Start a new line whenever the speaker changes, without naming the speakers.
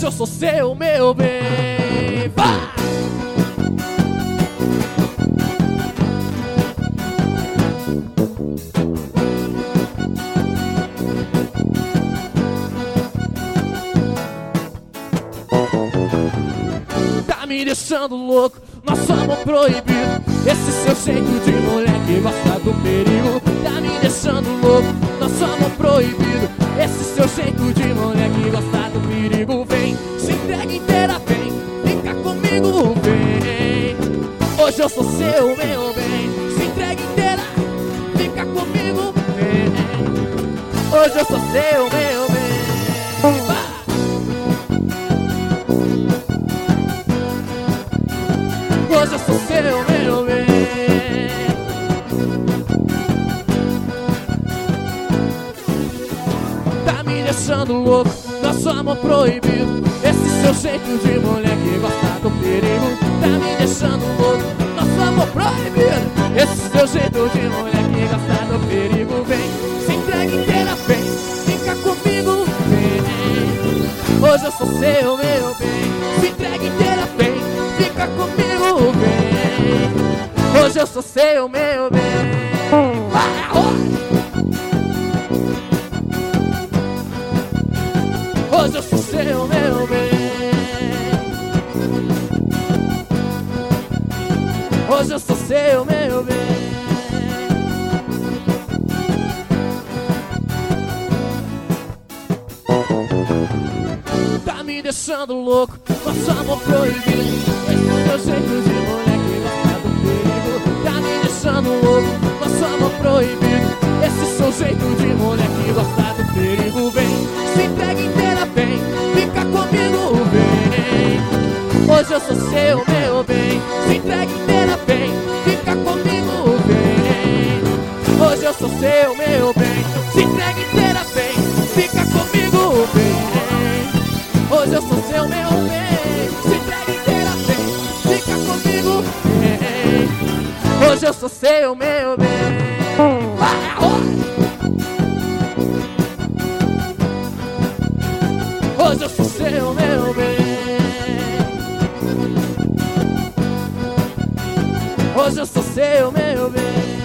Hoje eu sou seu, meu bem. Vai! Tá me deixando louco, nosso amor proibido. Esse seu jeito de mulher que gosta do perigo. Tá me deixando louco, nosso amor proibido. Esse seu jeito de mulher que gosta do perigo. Vem, se entrega inteira, vem, fica comigo, vem. Hoje eu sou seu, meu bem. Se entrega inteira, fica comigo, vem. Hoje eu sou seu, meu bem. Vai! Hoje eu sou seu, meu bem. Tá me deixando louco, nosso amor proibido. Esse seu jeito de mulher que gosta do perigo. Tá me deixando louco, nosso amor proibido. Esse seu jeito de mulher que gosta do perigo. Vem, se entrega inteira, vem, fica comigo, vem. Hoje eu sou seu, meu bem. Se entrega inteira, vem, fica comigo, vem. Hoje eu sou seu, meu bem. Vai, hoje eu sou seu, meu bem. Hoje eu sou seu, meu bem. Tá me deixando louco, nosso amor proibido. Esse seu jeito de mulher que gosta do perigo. Tá me deixando louco, nosso amor proibido. Esse seu jeito de mulher que gosta do perigo. Vem, se entrega inteira, vem, fica comigo, vem. Hoje eu sou seu, meu bem. Se entrega inteira, vem, fica comigo, vem. Hoje eu sou seu, meu bem. Se entrega inteira, vem, fica comigo, vem. Hoje eu sou seu, meu bem. Se entrega inteira, vem, fica comigo, vem. Hoje eu sou seu, meu bem. Hoje eu sou seu, meu bem. Hoje eu sou seu, meu bem.